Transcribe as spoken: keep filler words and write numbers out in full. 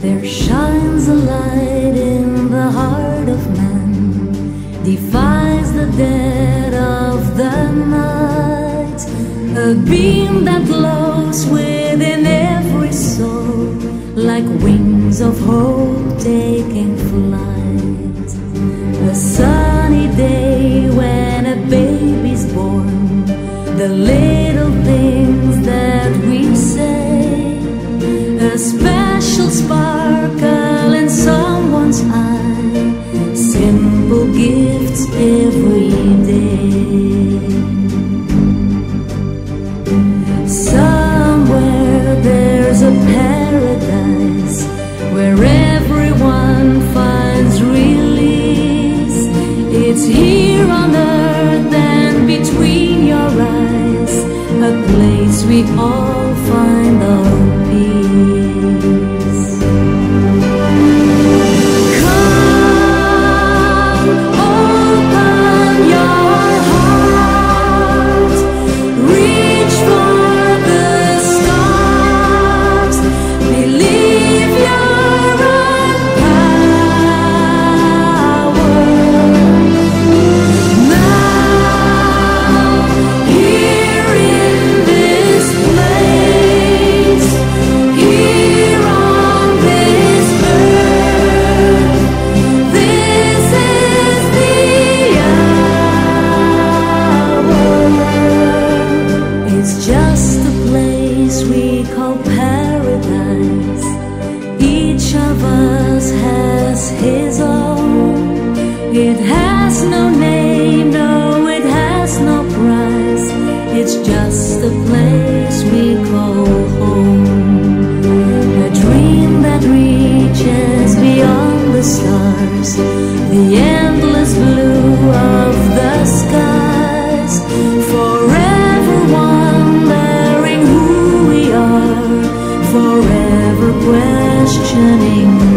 There shines a light in the heart of man, defies the dead of the night, a beam that glows within every soul, like wings of hope taking flight. A sunny day when a baby's born, the little things that we say, a special sparkle in someone's eye, simple gifts every day. Somewhere there's a paradise where everyone finds release. It's here on earth and between your eyes, a place we all find our peace. Come, open your heart, reach for the stars, believe your own power. Now, here in this place, here on this earth, this is the hour. It's just a place we call paradise. Each of us has his own. It has no name, no, it has no price. It's just a place we call home. A dream that reaches beyond the stars, the endless blue of the skies. Forever wondering who we are, forever questioning